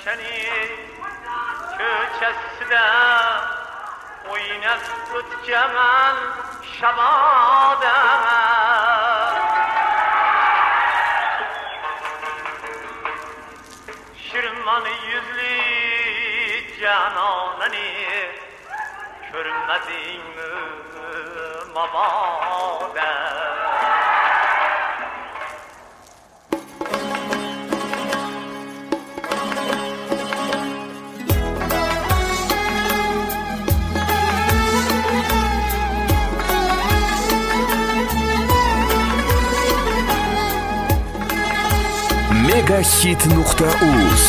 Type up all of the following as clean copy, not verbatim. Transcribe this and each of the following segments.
Seni köçeside oynab o'tgaman shaboda Şirman yüzlü cananani Görmedin mi mabada Megahit.uz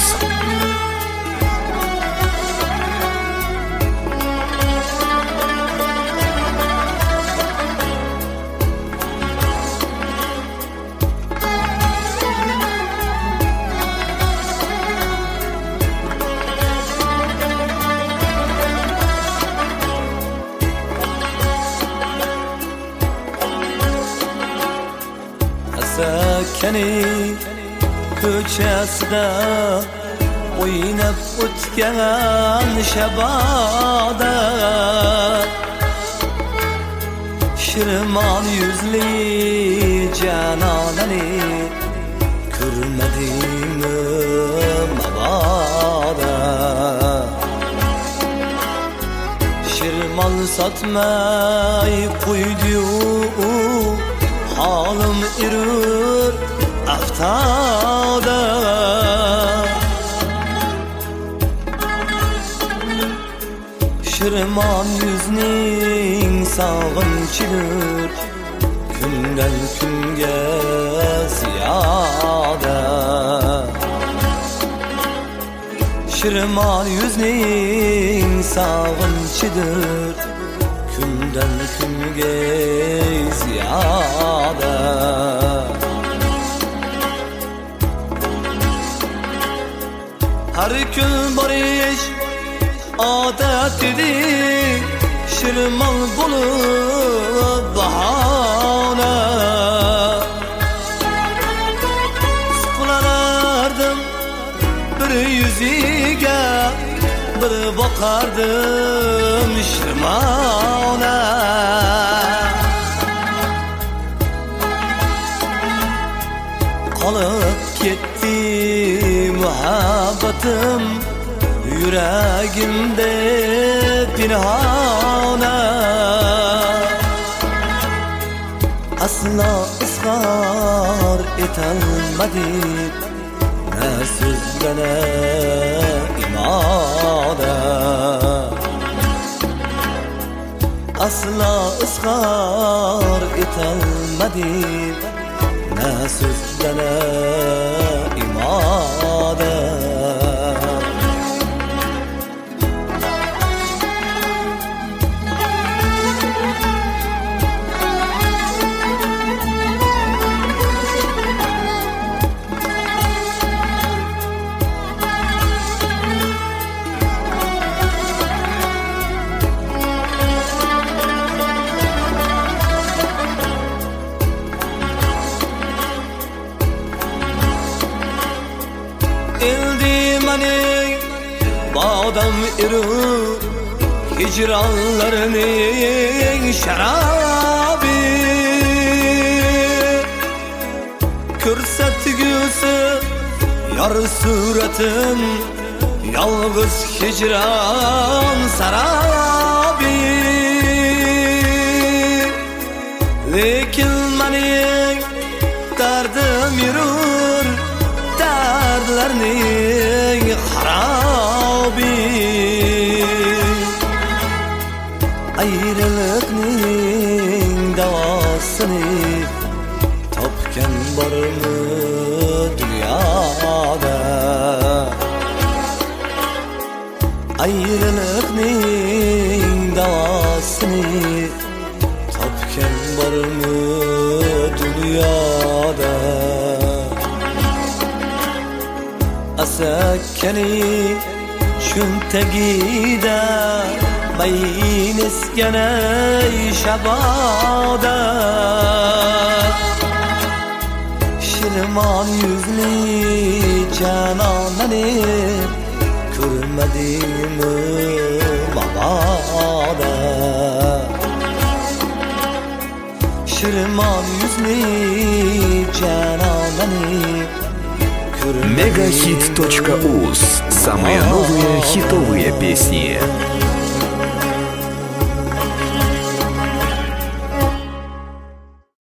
Asakani ko'chasida o'ynab o'tgan shaboda Shirmon yuzli janonani ko'rmadingmi maboda Shirmon sotmay qo'ydi-yu holim irur aftada Shirmon yuzning sog'inchidir kundan kunga ziyoda Shirmon yuzning sog'inchidir kundan kunga ziyoda Har kun borish odat edi Shirmon bo'lib bahona Suqlanardim bir yuziga bir boqardim Shirmona Qolib ketdi muhabbatim yuragimda pinhona Aslo izhor etolmadim na so'zda na imoda Aslo izhor etolmadim na so'zda na imoda Badam iru hicranlarının şarabi Ko'rsatgusi yar suratim yalg'iz hicran sarabi Lekin mening dardim yurur dardlarning harabi Ayrılıkning davosini topgan bormi dunyoda Ayrılıkning davosini topgan bormi dunyoda Asakani cho'ntagida mayin esganay shaboda Shirmon yuzli janonani qadimi mabodo Shirmon yuzli janonani Megahit.uz. Самые новые хитовые песни.